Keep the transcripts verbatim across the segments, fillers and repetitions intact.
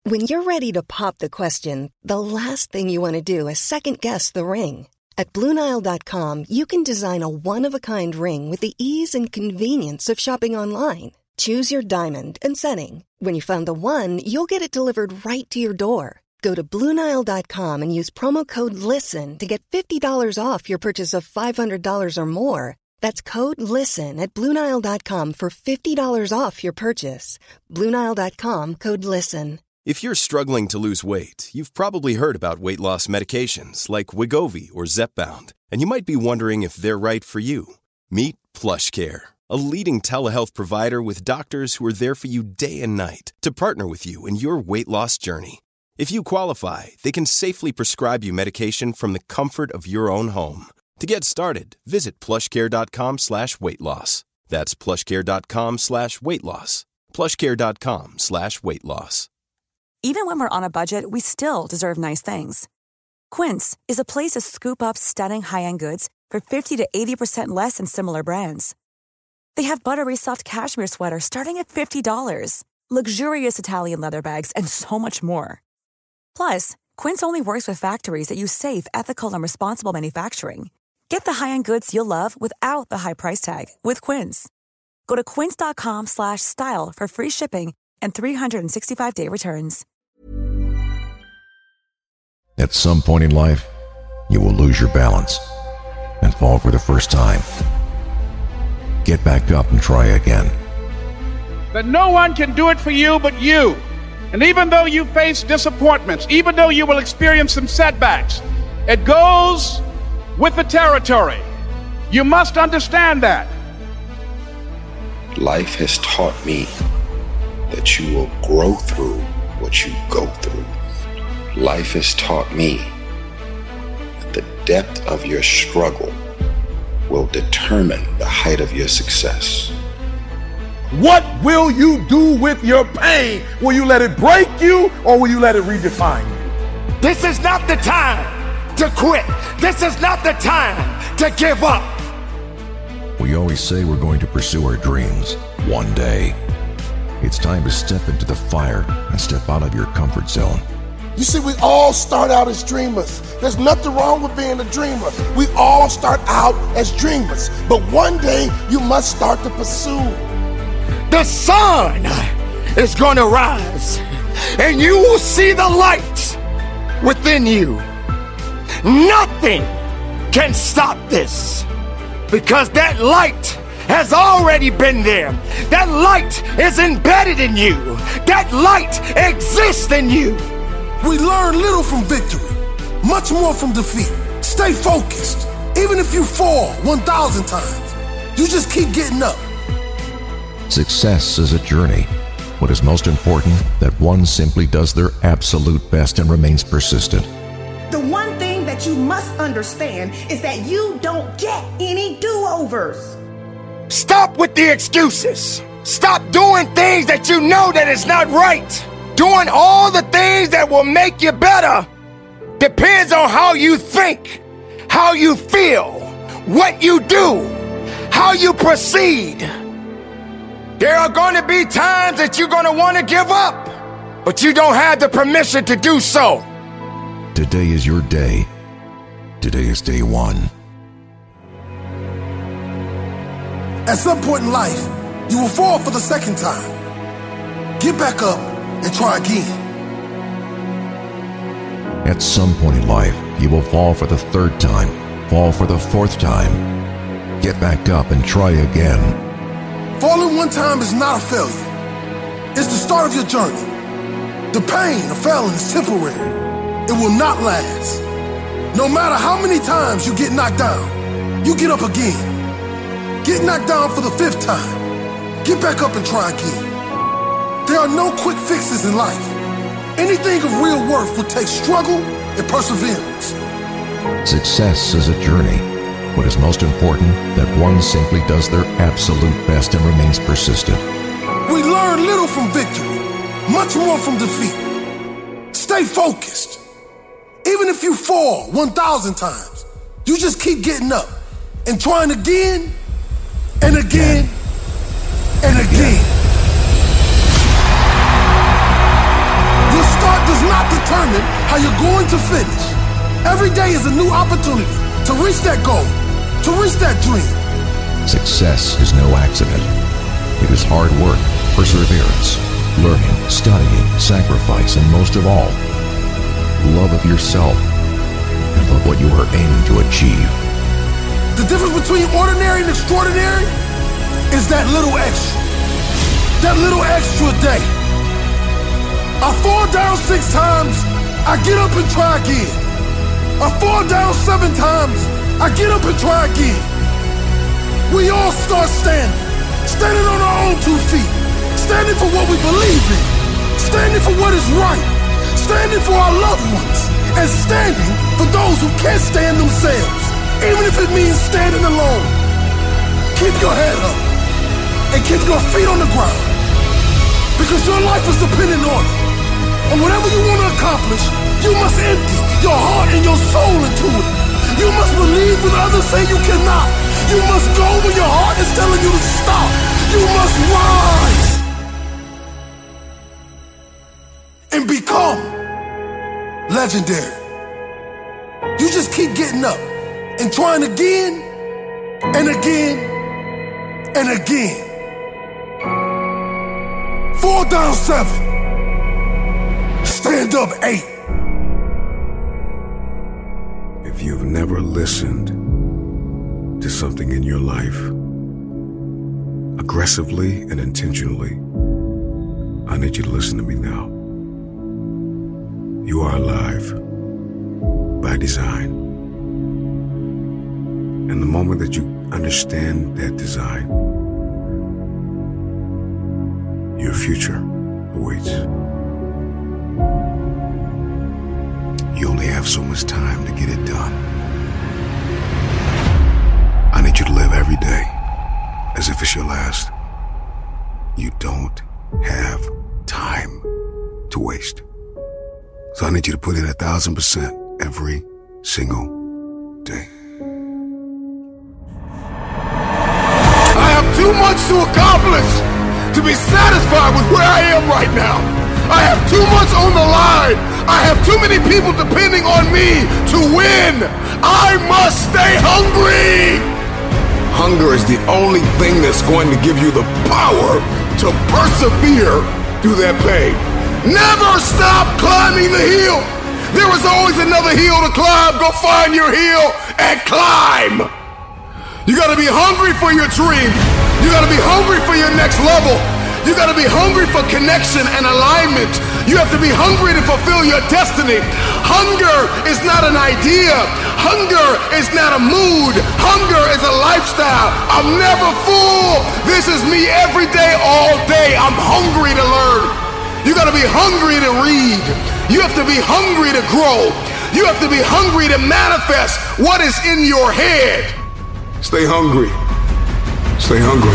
When you're ready to pop the question, the last thing you want to do is second-guess the ring. At Blue Nile dot com, you can design a one-of-a-kind ring with the ease and convenience of shopping online. Choose your diamond and setting. When you find the one, you'll get it delivered right to your door. Go to Blue Nile dot com and use promo code LISTEN to get fifty dollars off your purchase of five hundred dollars or more. That's code LISTEN at Blue Nile dot com for fifty dollars off your purchase. Blue Nile dot com, code LISTEN. If you're struggling to lose weight, you've probably heard about weight loss medications like Wegovy or Zepbound, and you might be wondering if they're right for you. Meet PlushCare, a leading telehealth provider with doctors who are there for you day and night to partner with you in your weight loss journey. If you qualify, they can safely prescribe you medication from the comfort of your own home. To get started, visit plushcare.com slash weight loss. That's plushcare.com slash weight loss. plushcare.com slash weight loss. Even when we're on a budget, we still deserve nice things. Quince is a place to scoop up stunning high-end goods for fifty to eighty percent less than similar brands. They have buttery soft cashmere sweaters starting at fifty dollars, luxurious Italian leather bags, and so much more. Plus, Quince only works with factories that use safe, ethical, and responsible manufacturing. Get the high-end goods you'll love without the high price tag with Quince. Go to quince.com slash style for free shipping and three sixty-five day returns. At some point in life, you will lose your balance and fall for the first time. Get back up and try again. That no one can do it for you but you. And even though you face disappointments, even though you will experience some setbacks, it goes with the territory. You must understand that. Life has taught me that you will grow through what you go through. Life has taught me that the depth of your struggle will determine the height of your success. What will you do with your pain? Will you let it break you or will you let it redefine you? This is not the time to quit. This is not the time to give up. We always say we're going to pursue our dreams one day. It's time to step into the fire and step out of your comfort zone. You see, we all start out as dreamers. There's nothing wrong with being a dreamer. We all start out as dreamers. But one day, you must start to pursue. The sun is going to rise, and you will see the light within you. Nothing can stop this, because that light has already been there. That light is embedded in you. That light exists in you. We learn little from victory, much more from defeat. Stay focused. Even if you fall one thousand times, you just keep getting up. Success is a journey. What is most important, that one simply does their absolute best and remains persistent. The one thing that you must understand is that you don't get any do-overs. Stop with the excuses. Stop doing things that you know that is not right. Doing all the things that will make you better depends on how you think, how you feel, what you do, how you proceed. There are going to be times that you're going to want to give up, but you don't have the permission to do so. Today is your day. Today is day one. At some point in life, you will fall for the second time. Get back up and try again. At some point in life, you will fall for the third time, fall for the fourth time. Get back up and try again. Falling one time is not a failure. It's the start of your journey. The pain of failing is temporary. It will not last. No matter how many times you get knocked down, you get up again. Get knocked down for the fifth time. Get back up and try again. There are no quick fixes in life. Anything of real worth will take struggle and perseverance. Success is a journey. What is most important, that one simply does their absolute best and remains persistent. We learn little from victory, much more from defeat. Stay focused. Even if you fall one thousand times, you just keep getting up and trying again and again and again. Your determine how you're going to finish. Every day is a new opportunity to reach that goal, to reach that dream. Success is no accident. It is hard work, perseverance, learning, studying, sacrifice, and most of all, love of yourself and of what you are aiming to achieve. The difference between ordinary and extraordinary is that little extra. That little extra day. I fall down six times, I get up and try again. I fall down seven times, I get up and try again. We all start standing, standing on our own two feet, standing for what we believe in, standing for what is right, standing for our loved ones, and standing for those who can't stand themselves, even if it means standing alone. Keep your head up and keep your feet on the ground, because your life is dependent on it. And whatever you want to accomplish, you must empty your heart and your soul into it. You must believe when others say you cannot. You must go when your heart is telling you to stop. You must rise and become legendary. You just keep getting up and trying again and again and again. Fall down seven. Stand up eight. If you've never listened to something in your life, aggressively and intentionally, I need you to listen to me now. You are alive by design. And the moment that you understand that design, your future awaits. You only have so much time to get it done. I need you to live every day as if it's your last. You don't have time to waste. So I need you to put in a thousand percent every single day. I have too much to accomplish to be satisfied with where I am right now. I have too much on the line. I have too many people depending on me to win. I must stay hungry. Hunger is the only thing that's going to give you the power to persevere through that pain. Never stop climbing the hill. There is always another hill to climb. Go find your hill and climb. You gotta be hungry for your dream. You gotta be hungry for your next level. You gotta be hungry for connection and alignment. You have to be hungry to fulfill your destiny. Hunger is not an idea. Hunger is not a mood. Hunger is a lifestyle. I'm never full. This is me every day, all day. I'm hungry to learn. You gotta be hungry to read. You have to be hungry to grow. You have to be hungry to manifest what is in your head. Stay hungry. Stay hungry.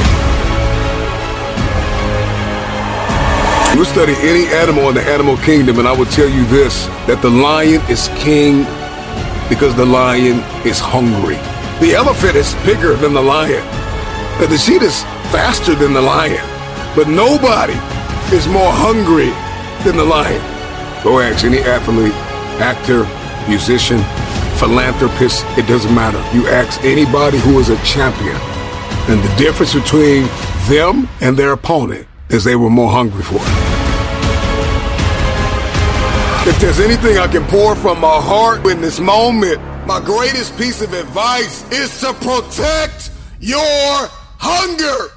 You study any animal in the animal kingdom, and I will tell you this, that the lion is king because the lion is hungry. The elephant is bigger than the lion. And the cheetah is faster than the lion. But nobody is more hungry than the lion. Go ask any athlete, actor, musician, philanthropist, it doesn't matter. You ask anybody who is a champion, and the difference between them and their opponent is they were more hungry for it. If there's anything I can pour from my heart in this moment, my greatest piece of advice is to protect your hunger.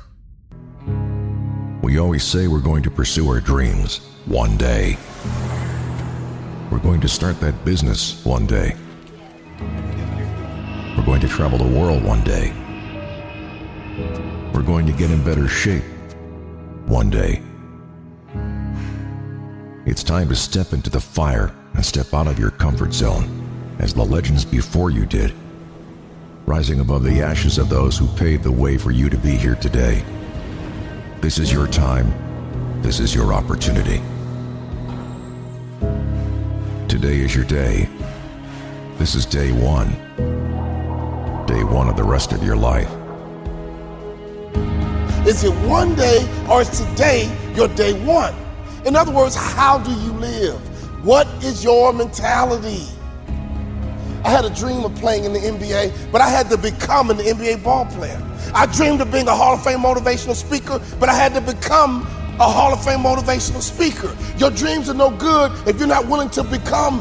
We always say we're going to pursue our dreams one day. We're going to start that business one day. We're going to travel the world one day. We're going to get in better shape one day. It's time to step into the fire and step out of your comfort zone, as the legends before you did, rising above the ashes of those who paved the way for you to be here today. This is your time. This is your opportunity. Today is your day. This is day one. Day one of the rest of your life. Is it one day or is today your day one? In other words, how do you live? What is your mentality? I had a dream of playing in the N B A, but I had to become an N B A ball player. I dreamed of being a Hall of Fame motivational speaker, but I had to become a Hall of Fame motivational speaker. Your dreams are no good if you're not willing to become.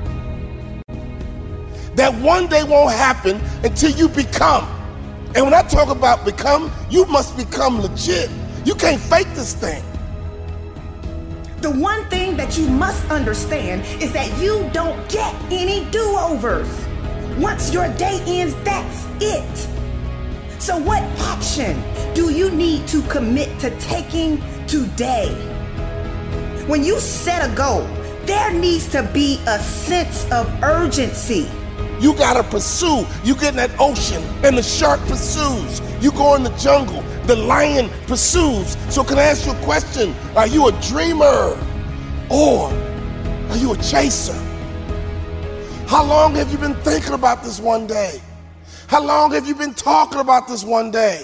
That one day won't happen until you become. And when I talk about become, you must become legit. You can't fake this thing. The one thing that you must understand is that you don't get any do-overs. Once your day ends, that's it. So what action do you need to commit to taking today? When you set a goal, there needs to be a sense of urgency. You gotta pursue. You get in that ocean and the shark pursues. You go in the jungle, the lion pursues. So can I ask you a question? Are you a dreamer or are you a chaser? How long have you been thinking about this one day? How long have you been talking about this one day?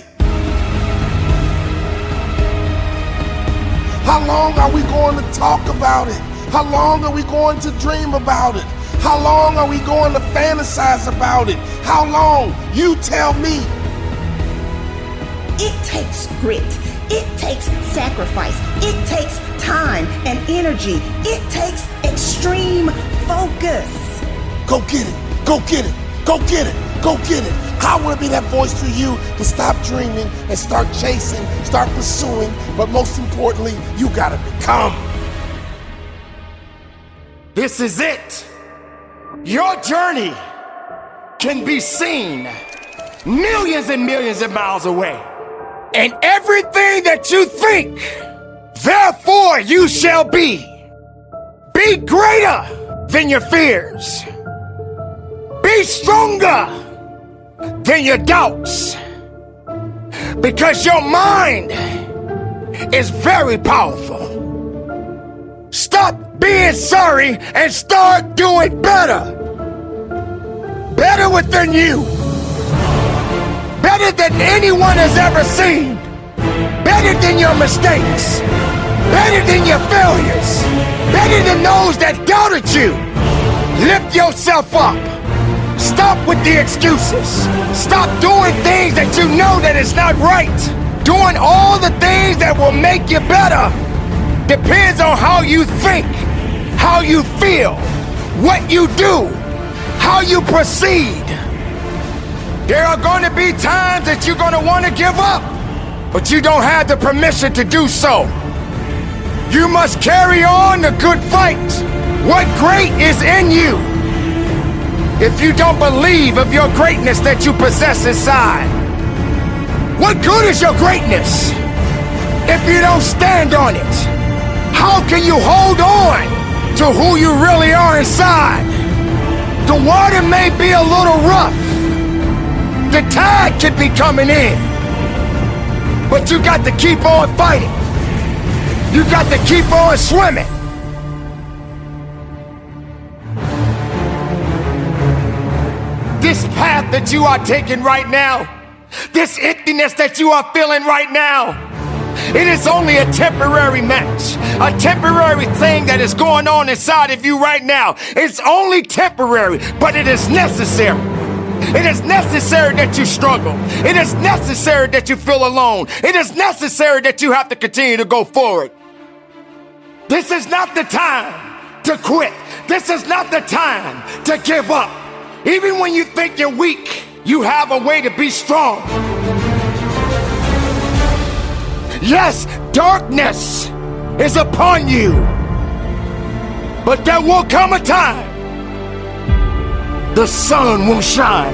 How long are we going to talk about it? How long are we going to dream about it? How long are we going to fantasize about it? How long? You tell me. It takes grit. It takes sacrifice. It takes time and energy. It takes extreme focus. Go get it. Go get it. Go get it. Go get it. I want to be that voice for you to stop dreaming and start chasing, start pursuing, but most importantly, you got to become. This is it. Your journey can be seen millions and millions of miles away. And everything that you think, therefore you shall be. Be greater than your fears. Be stronger than your doubts. Because your mind is very powerful. Stop being sorry and start doing better. Better within you. Better than anyone has ever seen. Better than your mistakes. Better than your failures. Better than those that doubted you. Lift yourself up. Stop with the excuses. Stop doing things that you know that is not right. Doing all the things that will make you better depends on how you think, how you feel, what you do, how you proceed. There are going to be times that you're going to want to give up, but you don't have the permission to do so. You must carry on the good fight. What great is in you? If you don't believe of your greatness that you possess inside, what good is your greatness if you don't stand on it? How can you hold on to who you really are inside? The water may be a little rough. The tide could be coming in. But you got to keep on fighting. You got to keep on swimming. This path that you are taking right now, this emptiness that you are feeling right now, it is only a temporary match, a temporary thing that is going on inside of you right now. It's only temporary, but it is necessary. It is necessary that you struggle. It is necessary that you feel alone. It is necessary that you have to continue to go forward. This is not the time to quit. This is not the time to give up. Even when you think you're weak, you have a way to be strong. Yes, darkness is upon you, but there will come a time the sun will shine.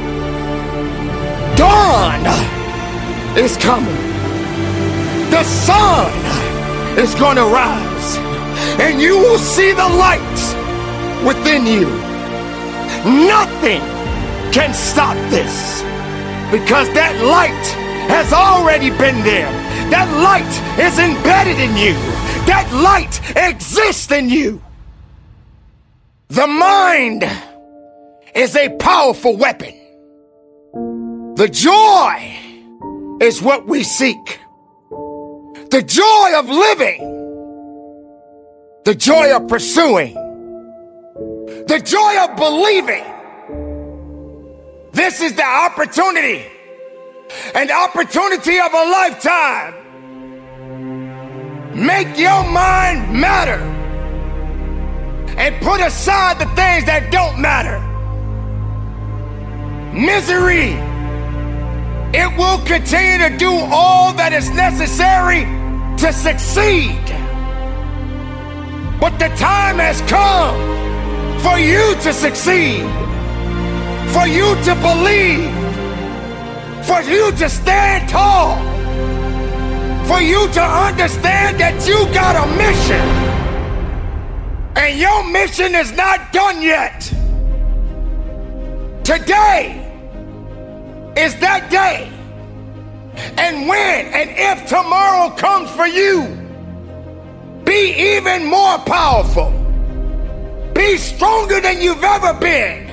Dawn is coming. The sun is going to rise, and you will see the light within you. Nothing can stop this, because that light has already been there. That light is embedded in you. That light exists in you. The mind is a powerful weapon. The joy is what we seek. The joy of living. The joy of pursuing. The joy of believing. This is the opportunity, an opportunity of a lifetime. Make your mind matter and put aside the things that don't matter. Misery, it will continue to do all that is necessary to succeed. But the time has come for you to succeed, for you to believe, for you to stand tall, for you to understand that you got a mission, and your mission is not done yet. Today is that day, and when and if tomorrow comes for you, be even more powerful, be stronger than you've ever been.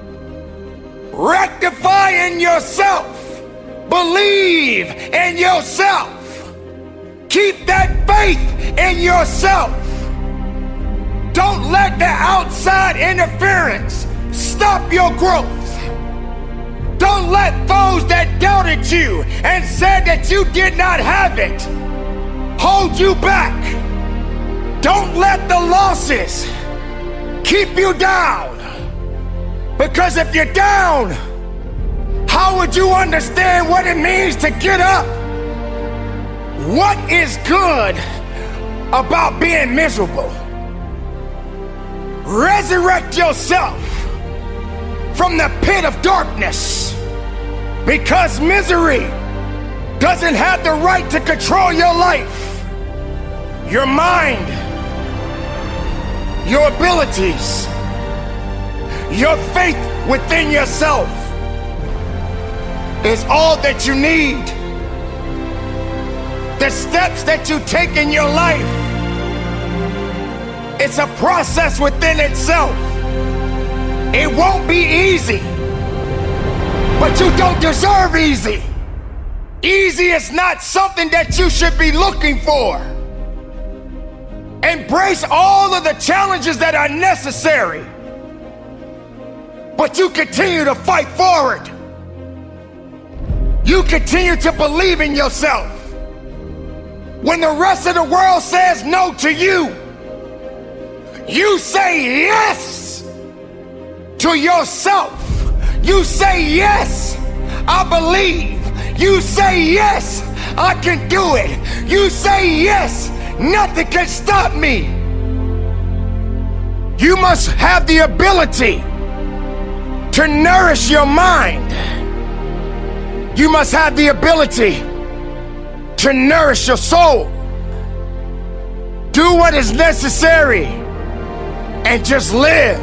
Rectify in yourself, believe in yourself. Keep that faith in yourself. Don't let the outside interference stop your growth. Don't let those that doubted you and said that you did not have it hold you back. Don't let the losses keep you down. Because if you're down, how would you understand what it means to get up? What is good about being miserable? Resurrect yourself from the pit of darkness, because misery doesn't have the right to control your life, your mind, your abilities, your faith within yourself is all that you need. The steps that you take in your life, it's a process within itself. It won't be easy, but you don't deserve easy. Easy is not something that you should be looking for. Embrace all of the challenges that are necessary, but you continue to fight forward. You continue to believe in yourself. When the rest of the world says no to you, you say yes to yourself. You say yes, I believe. You say yes, I can do it. You say yes, nothing can stop me. You must have the ability to nourish your mind. You must have the ability to nourish your soul. Do what is necessary and just live.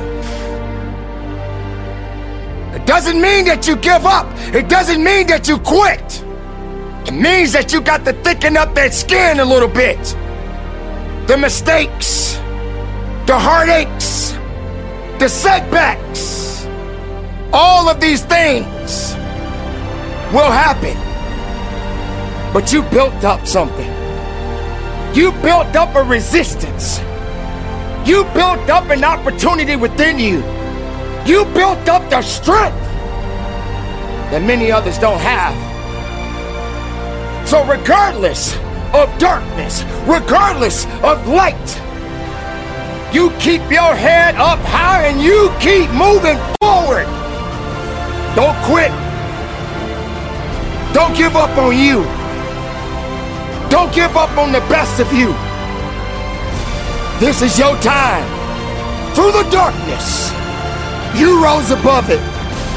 It doesn't mean that you give up. It doesn't mean that you quit. It means that you got to thicken up that skin a little bit. The mistakes, the heartaches, the setbacks, all of these things will happen. But you built up something. You built up a resistance. You built up an opportunity within you. You built up the strength that many others don't have. So regardless of darkness, regardless of light, you keep your head up high and you keep moving forward. Don't quit. Don't give up on you. Don't give up on the best of you. This is your time. Through the darkness, you rose above it.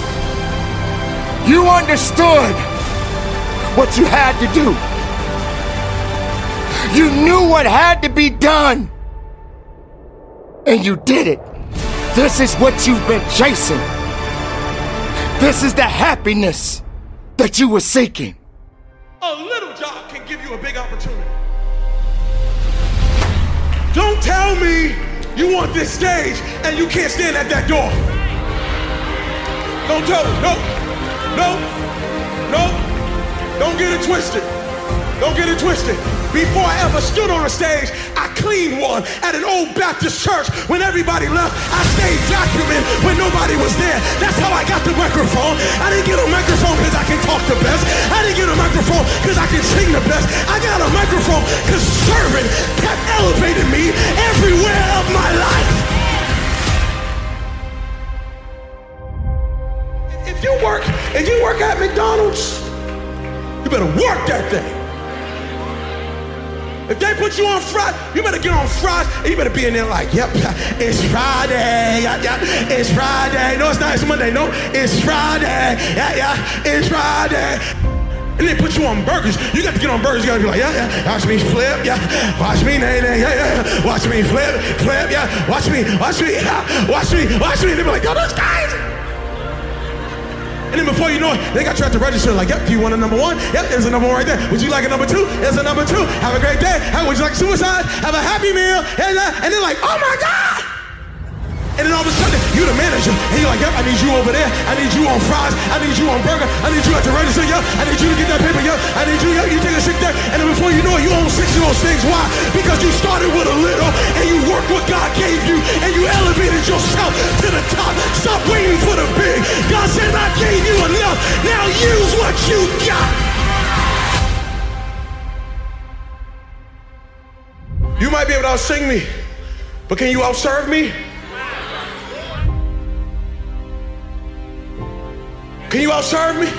You understood what you had to do. You knew what had to be done, and you did it. This is what you've been chasing. This is the happiness that you were seeking. A little job can give you a big opportunity. Don't tell me you want this stage and you can't stand at that door. Don't tell me. No, no, no. Don't get it twisted. Don't get it twisted. Before I ever stood on a stage, I clean one at an old Baptist church. When everybody left, I stayed vacuuming when nobody was there. That's how I got the microphone. I didn't get a microphone because I can talk the best. I didn't get a microphone because I can sing the best. I got a microphone because serving kept elevating me everywhere of my life. If you work, if you work at McDonald's, you better work that thing. If they put you on Friday, you better get on Friday, and you better be in there like, yep, it's Friday, yeah, yeah, it's Friday. No, it's not, it's Monday, no, it's Friday, yeah, yeah, it's Friday. And they put you on burgers. You got to get on burgers, you got to be like, yeah, yeah, watch me flip, yeah, watch me, nay, nay, yeah, yeah, watch me flip, flip, yeah, watch me, watch me, yeah, watch me, watch me. And they be like, yo, those guys. And then before you know it, they got you at the register like, yep, do you want a number one? Yep, there's a number one right there. Would you like a number two? There's a number two. Have a great day. How, would you like suicide? Have a happy meal. And they're like, oh my God. And then all of a sudden, you the manager. And you're like, yep, I need you over there. I need you on fries. I need you on burger. I need you at the register. Yep, I need you to get that paper. Yep, I need you. Yep, you take a sick day. And then before you know it, you own six of those things. Why? Because you started with a little and you worked what God gave you and you elevated yourself to the top. Stop waiting for the big. God said, I gave you enough. Now use what you got. You might be able to outsing me, but can you outserve me? Can you outserve me?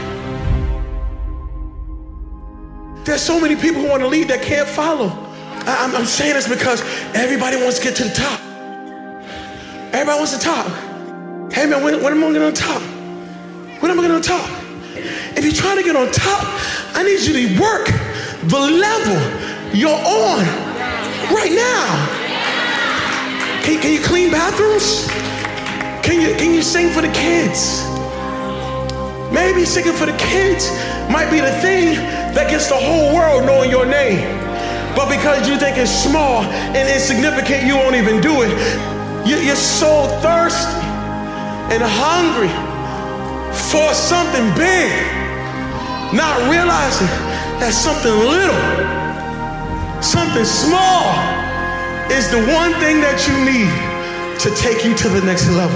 There's so many people who want to lead that can't follow. I, I'm, I'm saying this because everybody wants to get to the top. Everybody wants the top. Hey man, when, when am I getting on top? When am I getting on top? If you're trying to get on top, I need you to work the level you're on right now. Can, can you clean bathrooms? Can you, can you sing for the kids? Maybe singing for the kids might be the thing that gets the whole world knowing your name. But because you think it's small and insignificant, you won't even do it. You're so thirsty and hungry for something big, not realizing that something little, something small is the one thing that you need to take you to the next level.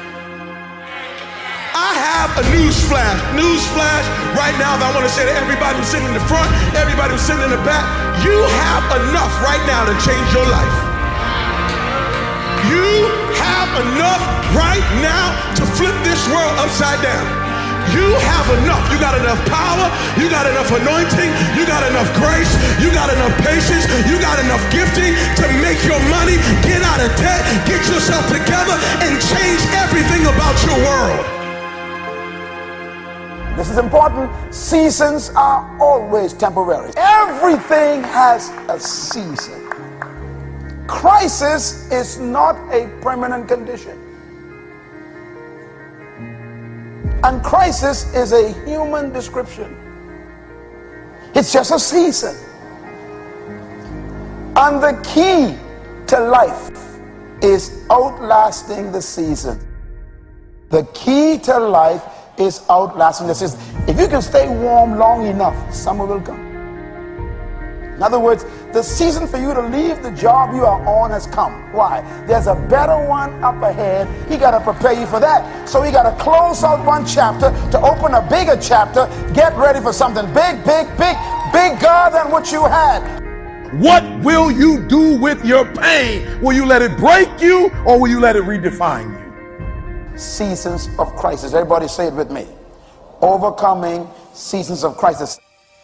I have a news flash, news flash right now that I want to say to everybody who's sitting in the front, everybody who's sitting in the back, you have enough right now to change your life. You have enough right now to flip this world upside down. You have enough. You got enough power. You got enough anointing. You got enough grace. You got enough patience. You got enough gifting to make your money, get out of debt, get yourself together, and change everything about your world. This is important. Seasons are always temporary. Everything has a season. Crisis is not a permanent condition. And crisis is a human description. It's just a season. And the key to life is outlasting the season. The key to life is outlasting the season. If you can stay warm long enough, summer will come. In other words, the season for you to leave the job you are on has come. Why? There's a better one up ahead. He got to prepare you for that. So he got to close out one chapter to open a bigger chapter. Get ready for something big, big, big, bigger than what you had. What will you do with your pain? Will you let it break you or will you let it redefine you? Seasons of crisis. Everybody say it with me. Overcoming seasons of crisis.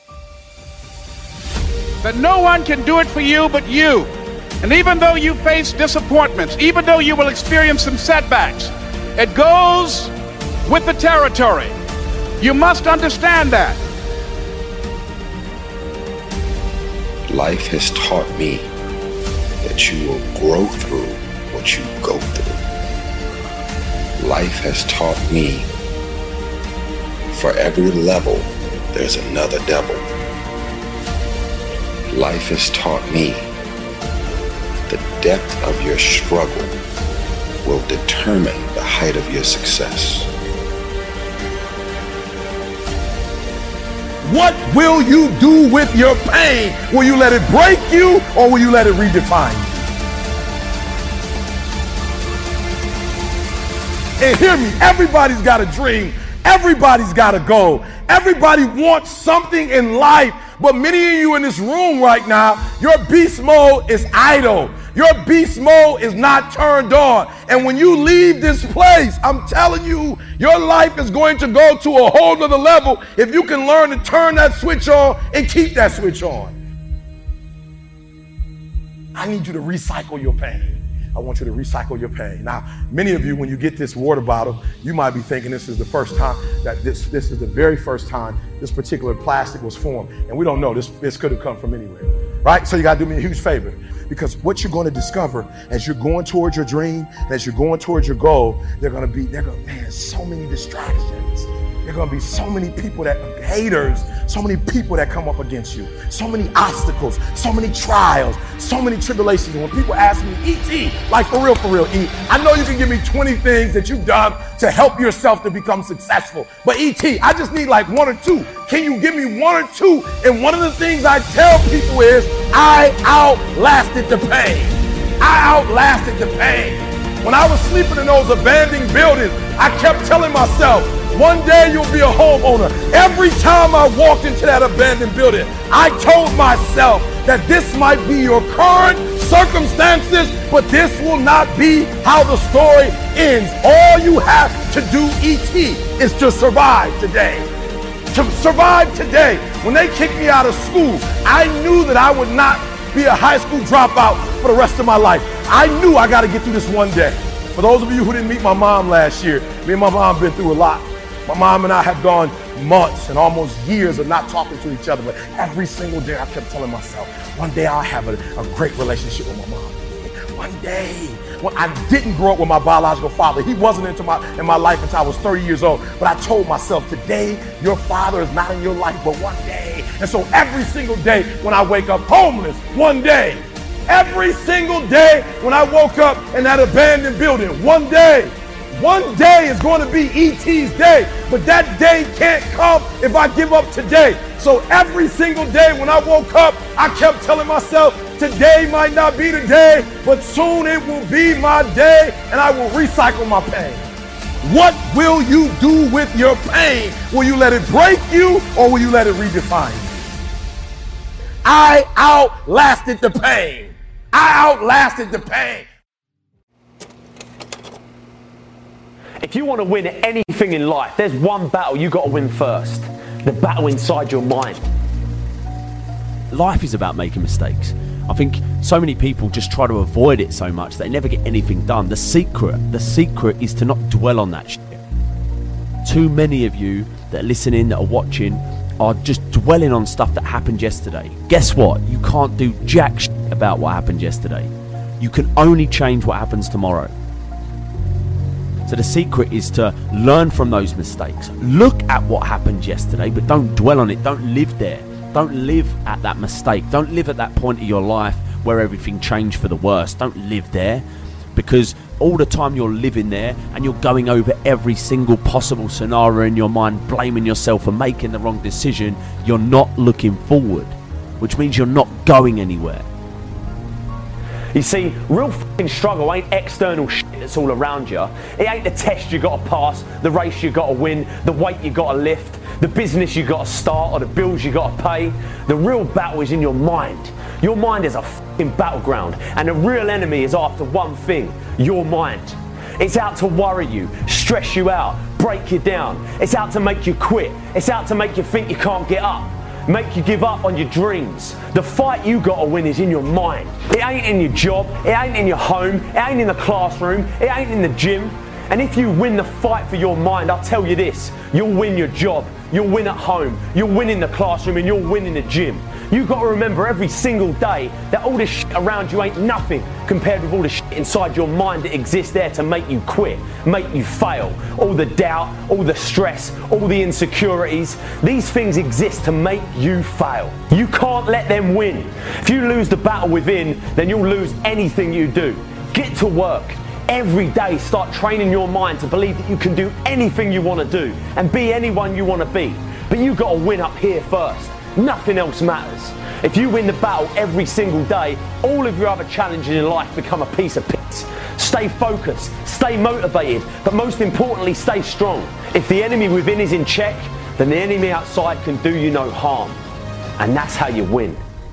That no one can do it for you but you. And even though you face disappointments, even though you will experience some setbacks, it goes with the territory. You must understand that. Life has taught me that you will grow through what you go through. Life has taught me for every level, there's another devil. Life has taught me the depth of your struggle will determine the height of your success. What will you do with your pain? Will you let it break you or will you let it redefine you? And hear me, everybody's got a dream. Everybody's got a goal. Everybody wants something in life, but many of you in this room right now, your beast mode is idle. Your beast mode is not turned on. And when you leave this place, I'm telling you, your life is going to go to a whole nother level if you can learn to turn that switch on and keep that switch on. I need you to recycle your pain. I want you to recycle your pain. Now, many of you, when you get this water bottle, you might be thinking this is the first time that this, this is the very first time this particular plastic was formed. And we don't know, this, this could have come from anywhere, right? So you gotta do me a huge favor, because what you're gonna discover as you're going towards your dream, as you're going towards your goal, they're gonna be, they're gonna, man, so many distractions. There are going to be so many people that, haters, so many people that come up against you, so many obstacles, so many trials, so many tribulations. And when people ask me, E T, like for real, for real, E, I know you can give me twenty things that you've done to help yourself to become successful. But E T, I just need like one or two. Can you give me one or two? And one of the things I tell people is, I outlasted the pain. I outlasted the pain. When I was sleeping in those abandoned buildings, I kept telling myself, one day you'll be a homeowner. Every time I walked into that abandoned building, I told myself that this might be your current circumstances, but this will not be how the story ends. All you have to do, E T, is to survive today. To survive today. When they kicked me out of school, I knew that I would not be a high school dropout for the rest of my life. I knew I got to get through this one day. For those of you who didn't meet my mom last year, me and my mom been through a lot. My mom and I have gone months and almost years of not talking to each other, but every single day I kept telling myself, one day I'll have a, a great relationship with my mom. One day. Well, I didn't grow up with my biological father. He wasn't into my in my life until I was thirty years old. But I told myself, today your father is not in your life, but one day. And so every single day when I wake up homeless, one day. Every single day when I woke up in that abandoned building, one day. One day is going to be E T's day, but that day can't come if I give up today. So every single day when I woke up, I kept telling myself, today might not be the day, but soon it will be my day, and I will recycle my pain. What will you do with your pain? Will you let it break you, or will you let it redefine you? I outlasted the pain. I outlasted the pain. If you want to win at anything in life, there's one battle you got to win first. The battle inside your mind. Life is about making mistakes. I think so many people just try to avoid it so much that they never get anything done. The secret, the secret is to not dwell on that shit. Too many of you that are listening, that are watching, are just dwelling on stuff that happened yesterday. Guess what? You can't do jack shit about what happened yesterday. You can only change what happens tomorrow. So the secret is to learn from those mistakes. Look at what happened yesterday, but don't dwell on it. Don't live there. Don't live at that mistake. Don't live at that point of your life where everything changed for the worse. Don't live there, because all the time you're living there and you're going over every single possible scenario in your mind, blaming yourself for making the wrong decision, you're not looking forward, which means you're not going anywhere. You see, real f***ing struggle ain't external shit that's all around you. It ain't the test you got to pass, the race you got to win, the weight you got to lift, the business you got to start, or the bills you got to pay. The real battle is in your mind. Your mind is a f***ing battleground, and the real enemy is after one thing, your mind. It's out to worry you, stress you out, break you down. It's out to make you quit. It's out to make you think you can't get up. Make you give up on your dreams. The fight you gotta win is in your mind. It ain't in your job, it ain't in your home, it ain't in the classroom, it ain't in the gym. And if you win the fight for your mind, I'll tell you this, you'll win your job, you'll win at home, you'll win in the classroom, and you'll win in the gym. You've got to remember every single day that all this shit around you ain't nothing compared with all the shit inside your mind that exists there to make you quit, make you fail. All the doubt, all the stress, all the insecurities, these things exist to make you fail. You can't let them win. If you lose the battle within, then you'll lose anything you do. Get to work. Every day start training your mind to believe that you can do anything you want to do and be anyone you want to be. But you've got to win up here first. Nothing else matters. If you win the battle every single day, all of your other challenges in life become a piece of piss. Stay focused, stay motivated, but most importantly, stay strong. If the enemy within is in check, then the enemy outside can do you no harm. And that's how you win.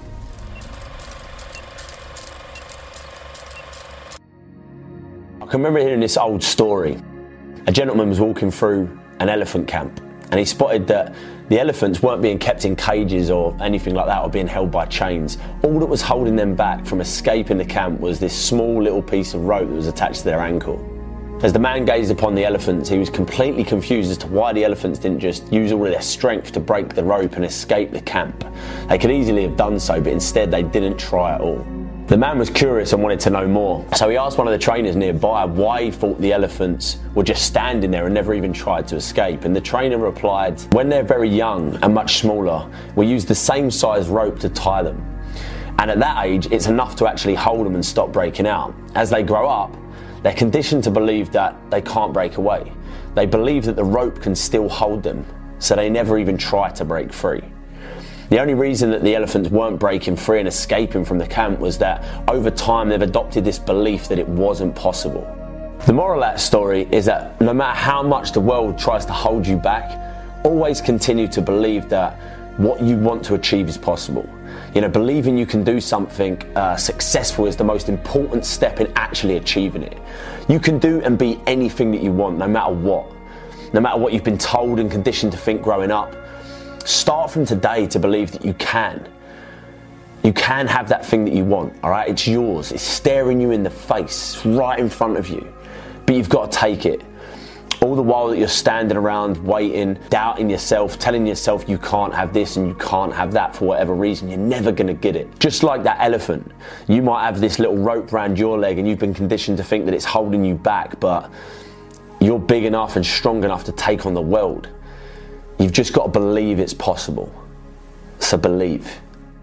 I can remember hearing this old story. A gentleman was walking through an elephant camp, and he spotted that the elephants weren't being kept in cages or anything like that, or being held by chains. All that was holding them back from escaping the camp was this small little piece of rope that was attached to their ankle. As the man gazed upon the elephants, he was completely confused as to why the elephants didn't just use all of their strength to break the rope and escape the camp. They could easily have done so, but instead they didn't try at all. The man was curious and wanted to know more, so he asked one of the trainers nearby why he thought the elephants were just standing there and never even tried to escape. And the trainer replied, when they're very young and much smaller, we use the same size rope to tie them. And at that age, it's enough to actually hold them and stop breaking out. As they grow up, they're conditioned to believe that they can't break away. They believe that the rope can still hold them, so they never even try to break free. The only reason that the elephants weren't breaking free and escaping from the camp was that over time they've adopted this belief that it wasn't possible. The moral of that story is that no matter how much the world tries to hold you back, always continue to believe that what you want to achieve is possible. You know, believing you can do something uh, successful is the most important step in actually achieving it. You can do and be anything that you want, no matter what. No matter what you've been told and conditioned to think growing up. Start from today to believe that you can. You can have that thing that you want, all right? It's yours. It's staring you in the face, right in front of you. But you've got to take it. All the while that you're standing around waiting, doubting yourself, telling yourself you can't have this and you can't have that for whatever reason, you're never going to get it. Just like that elephant, you might have this little rope around your leg and you've been conditioned to think that it's holding you back, but you're big enough and strong enough to take on the world. You've just got to believe it's possible. So believe.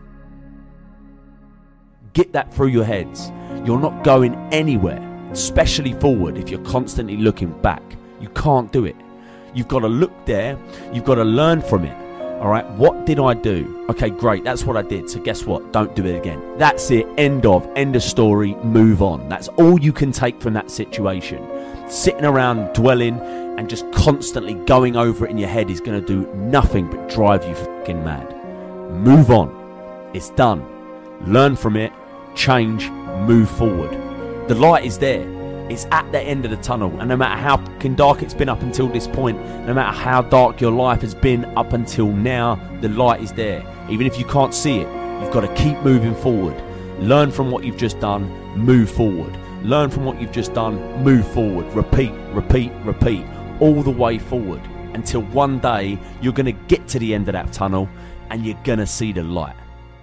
Get that through your heads. You're not going anywhere, especially forward, if you're constantly looking back. You can't do it. You've got to look there. You've got to learn from it. All right, what did I do? Okay, great, that's what I did. So guess what? Don't do it again. That's it. End of. End of story. Move on. That's all you can take from that situation. Sitting around dwelling and just constantly going over it in your head is going to do nothing but drive you fucking mad. Move on. It's done. Learn from it. Change. Move forward. The light is there. It's at the end of the tunnel, and no matter how fucking dark it's been up until this point, no matter how dark your life has been up until now, the light is there. Even if you can't see it, you've got to keep moving forward. Learn from what you've just done. Move forward. Learn from what you've just done. Move forward. Repeat, repeat, repeat. All the way forward until one day you're going to get to the end of that tunnel and you're going to see the light.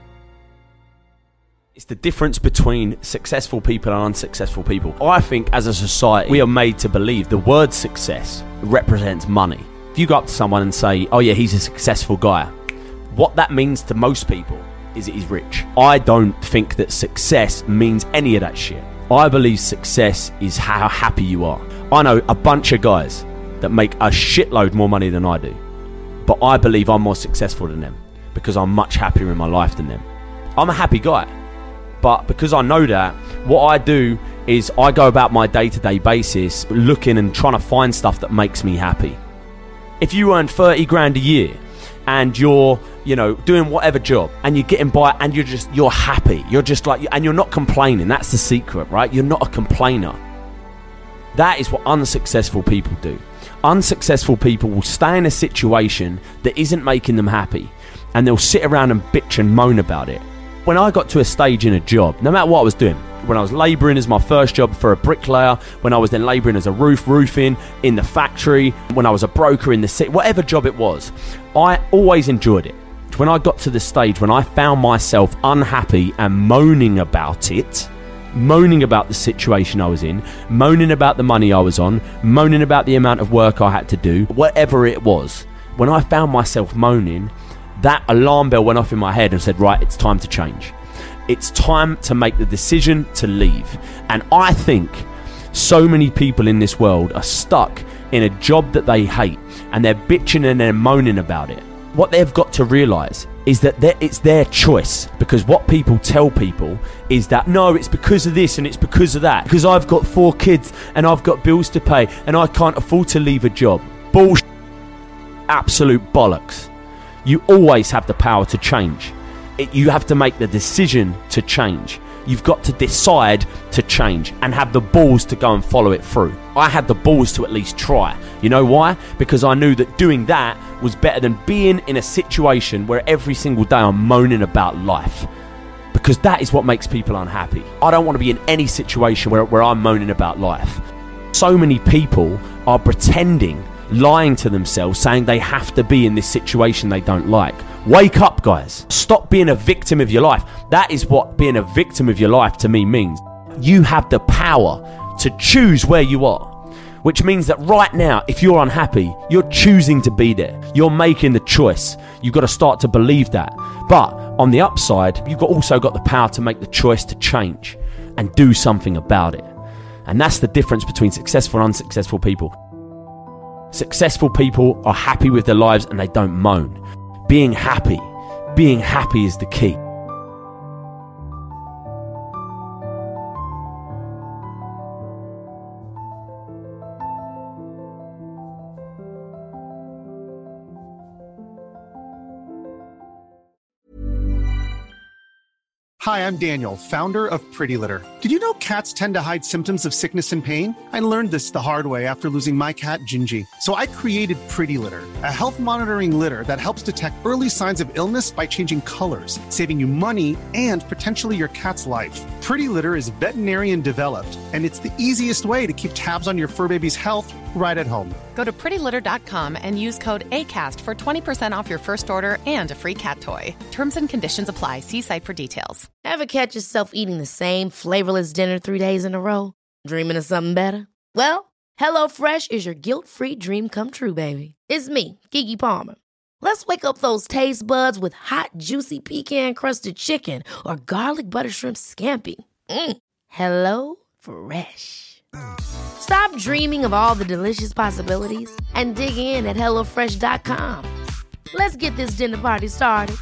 It's the difference between successful people and unsuccessful people. I think as a society we are made to believe the word success represents money. If you go up to someone and say, oh yeah, he's a successful guy, what that means to most people is that he's rich. I don't think that success means any of that shit. I believe success is how happy you are. I know a bunch of guys that make a shitload more money than I do, but I believe I'm more successful than them because I'm much happier in my life than them. I'm a happy guy, but because I know that, what I do is I go about my day-to-day basis looking and trying to find stuff that makes me happy. If you earn thirty grand a year and you're, you know, doing whatever job and you're getting by and you're just, you're happy, you're just like, and you're not complaining, that's the secret, right? You're not a complainer. That is what unsuccessful people do. Unsuccessful people will stay in a situation that isn't making them happy and they'll sit around and bitch and moan about it. When I got to a stage in a job, no matter what I was doing, when I was labouring as my first job for a bricklayer, when I was then labouring as a roof roofing in the factory, when I was a broker in the city, whatever job it was, I always enjoyed it. When I got to the stage when I found myself unhappy and moaning about it, moaning about the situation I was in, moaning about the money I was on, moaning about the amount of work I had to do, whatever it was, when I found myself moaning, that alarm bell went off in my head and said, right, it's time to change. It's time to make the decision to leave. And I think so many people in this world are stuck in a job that they hate and they're bitching and they're moaning about it. What they've got to realise is that it's their choice, because what people tell people is that no, it's because of this and it's because of that, because I've got four kids and I've got bills to pay and I can't afford to leave a job. Bullshit. Absolute bollocks. You always have the power to change. It, you have to make the decision to change. You've got to decide to change and have the balls to go and follow it through. I had the balls to at least try. You know why? Because I knew that doing that was better than being in a situation where every single day I'm moaning about life. Because that is what makes people unhappy. I don't want to be in any situation where, where I'm moaning about life. So many people are pretending, lying to themselves, saying they have to be in this situation they don't like. Wake up, guys. Stop being a victim of your life. That is what being a victim of your life to me means. You have the power to choose where you are, which means that right now, if you're unhappy, you're choosing to be there. You're making the choice. You've got to start to believe that. But on the upside, you've got also got the power to make the choice to change and do something about it. And that's the difference between successful and unsuccessful people. Successful people are happy with their lives and they don't moan. Being happy, being happy is the key. Hi, I'm Daniel, founder of Pretty Litter. Did you know cats tend to hide symptoms of sickness and pain? I learned this the hard way after losing my cat, Gingy. So I created Pretty Litter, a health monitoring litter that helps detect early signs of illness by changing colors, saving you money and potentially your cat's life. Pretty Litter is veterinarian developed, and it's the easiest way to keep tabs on your fur baby's health right at home. Go to pretty litter dot com and use code ACAST for twenty percent off your first order and a free cat toy. Terms and conditions apply. See site for details. Ever catch yourself eating the same flavorless dinner three days in a row? Dreaming of something better? Well, HelloFresh is your guilt-free dream come true, baby. It's me, Keke Palmer. Let's wake up those taste buds with hot, juicy pecan-crusted chicken or garlic butter shrimp scampi. Mm. Hello Fresh. Stop dreaming of all the delicious possibilities and dig in at hello fresh dot com. Let's get this dinner party started.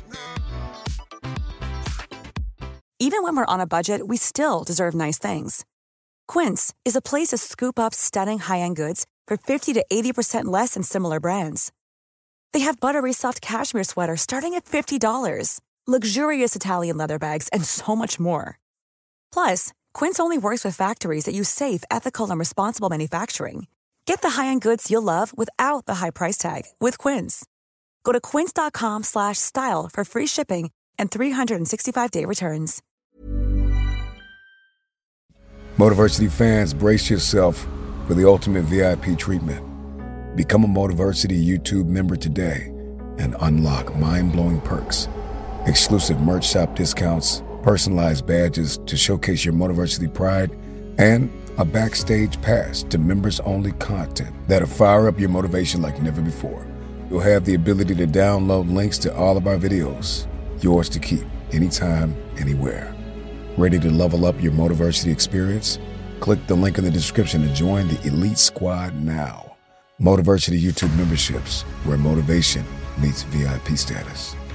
Even when we're on a budget, we still deserve nice things. Quince is a place to scoop up stunning high-end goods for fifty to eighty percent less than similar brands. They have buttery soft cashmere sweaters starting at fifty dollars, luxurious Italian leather bags, and so much more. Plus, Quince only works with factories that use safe, ethical, and responsible manufacturing. Get the high-end goods you'll love without the high price tag with Quince. Go to quince dot com slash style for free shipping and three sixty-five day returns. Motiversity fans, brace yourself for the ultimate V I P treatment. Become a Motiversity YouTube member today and unlock mind-blowing perks, exclusive merch shop discounts, personalized badges to showcase your Motiversity pride, and a backstage pass to members-only content that'll fire up your motivation like never before. You'll have the ability to download links to all of our videos, yours to keep, anytime, anywhere. Ready to level up your Motiversity experience? Click the link in the description to join the Elite Squad now. Motiversity YouTube memberships, where motivation meets V I P status.